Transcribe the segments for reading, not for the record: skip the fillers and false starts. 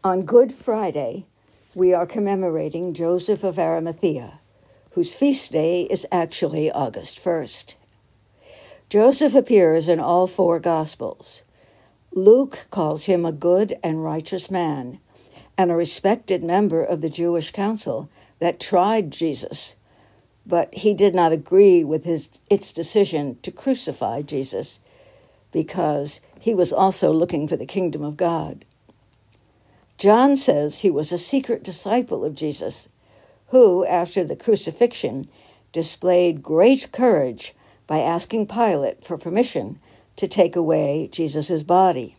On Good Friday, we are commemorating Joseph of Arimathea, whose feast day is actually August 1st. Joseph appears in all four Gospels. Luke calls him a good and righteous man, and a respected member of the Jewish council that tried Jesus, but he did not agree with its decision to crucify Jesus because he was also looking for the kingdom of God. John says he was a secret disciple of Jesus, who, after the crucifixion, displayed great courage by asking Pilate for permission to take away Jesus' body.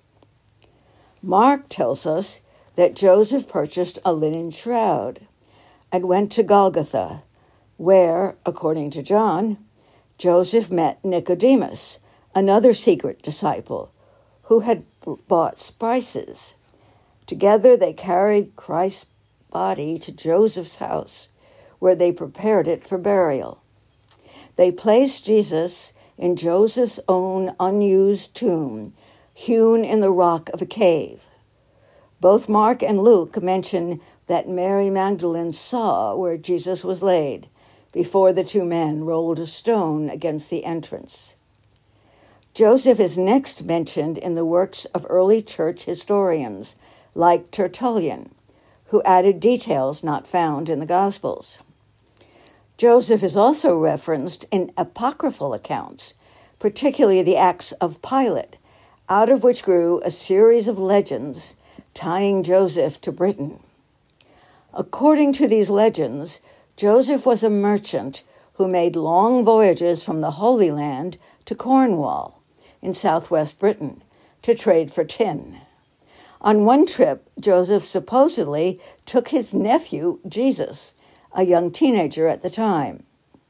Mark tells us that Joseph purchased a linen shroud and went to Golgotha, where, according to John, Joseph met Nicodemus, another secret disciple, who had bought spices. Together they carried Christ's body to Joseph's house, where they prepared it for burial. They placed Jesus in Joseph's own unused tomb, hewn in the rock of a cave. Both Mark and Luke mention that Mary Magdalene saw where Jesus was laid before the two men rolled a stone against the entrance. Joseph is next mentioned in the works of early church historians, like Tertullian, who added details not found in the Gospels. Joseph is also referenced in apocryphal accounts, particularly the Acts of Pilate, out of which grew a series of legends tying Joseph to Britain. According to these legends, Joseph was a merchant who made long voyages from the Holy Land to Cornwall in southwest Britain to trade for tin. On one trip, Joseph supposedly took his nephew, Jesus, a young teenager at the time.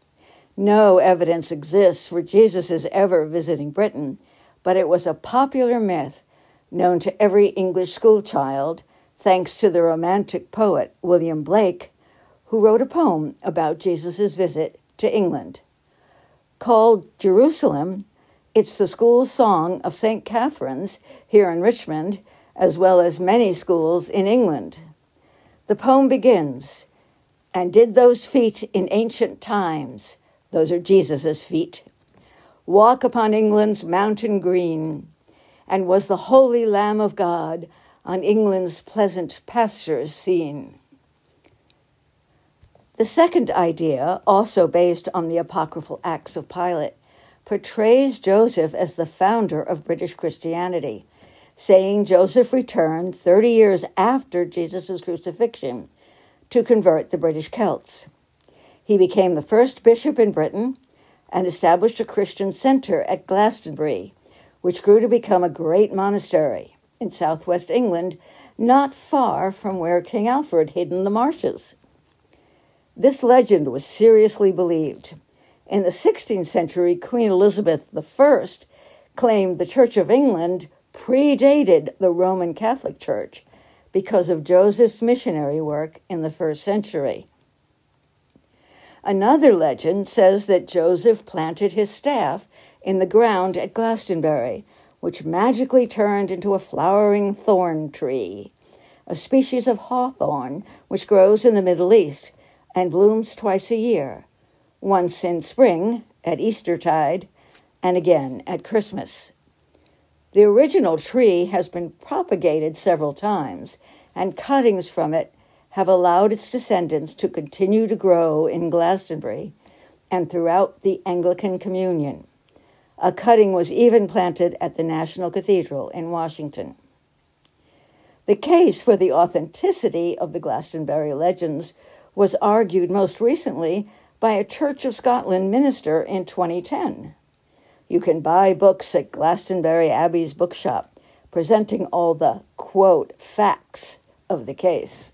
No evidence exists for Jesus' ever visiting Britain, but it was a popular myth known to every English schoolchild, thanks to the Romantic poet William Blake, who wrote a poem about Jesus' visit to England. Called Jerusalem, it's the school's song of St. Catherine's here in Richmond, as well as many schools in England. The poem begins, "And did those feet in ancient times," those are Jesus' feet, "walk upon England's mountain green, and was the holy Lamb of God on England's pleasant pastures seen." The second idea, also based on the apocryphal Acts of Pilate, portrays Joseph as the founder of British Christianity, saying Joseph returned 30 years after Jesus' crucifixion to convert the British Celts. He became the first bishop in Britain and established a Christian center at Glastonbury, which grew to become a great monastery in southwest England, not far from where King Alfred hid in the marshes. This legend was seriously believed. In the 16th century, Queen Elizabeth I claimed the Church of England predated the Roman Catholic Church because of Joseph's missionary work in the 1st century. Another legend says that Joseph planted his staff in the ground at Glastonbury, which magically turned into a flowering thorn tree, a species of hawthorn which grows in the Middle East and blooms twice a year, once in spring at Eastertide and again at Christmas. The original tree has been propagated several times, and cuttings from it have allowed its descendants to continue to grow in Glastonbury and throughout the Anglican Communion. A cutting was even planted at the National Cathedral in Washington. The case for the authenticity of the Glastonbury legends was argued most recently by a Church of Scotland minister in 2010. You can buy books at Glastonbury Abbey's bookshop, presenting all the, quote, facts of the case.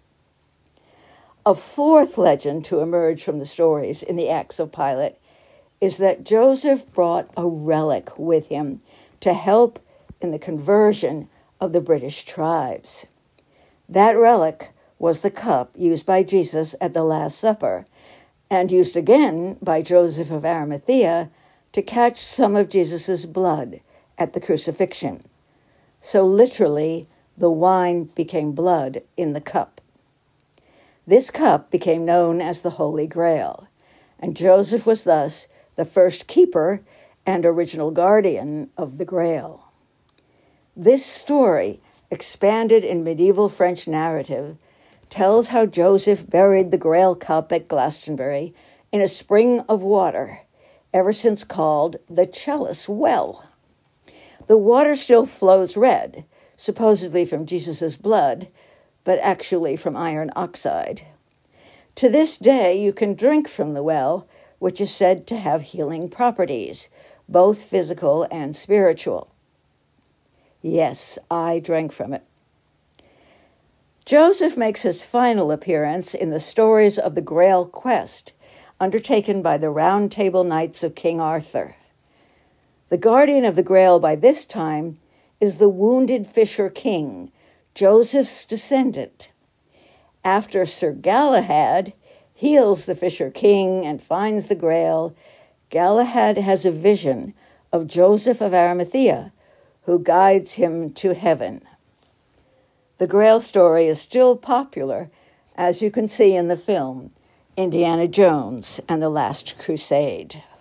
A fourth legend to emerge from the stories in the Acts of Pilate is that Joseph brought a relic with him to help in the conversion of the British tribes. That relic was the cup used by Jesus at the Last Supper, and used again by Joseph of Arimathea to catch some of Jesus' blood at the crucifixion. So literally, the wine became blood in the cup. This cup became known as the Holy Grail, and Joseph was thus the first keeper and original guardian of the Grail. This story, expanded in medieval French narrative, tells how Joseph buried the Grail cup at Glastonbury in a spring of water, ever since called the Chalice Well. The water still flows red, supposedly from Jesus' blood, but actually from iron oxide. To this day, you can drink from the well, which is said to have healing properties, both physical and spiritual. Yes, I drank from it. Joseph makes his final appearance in the stories of the Grail quest, undertaken by the Round Table Knights of King Arthur. The guardian of the Grail by this time is the wounded Fisher King, Joseph's descendant. After Sir Galahad heals the Fisher King and finds the Grail, Galahad has a vision of Joseph of Arimathea, who guides him to heaven. The Grail story is still popular, as you can see in the film Indiana Jones and the Last Crusade.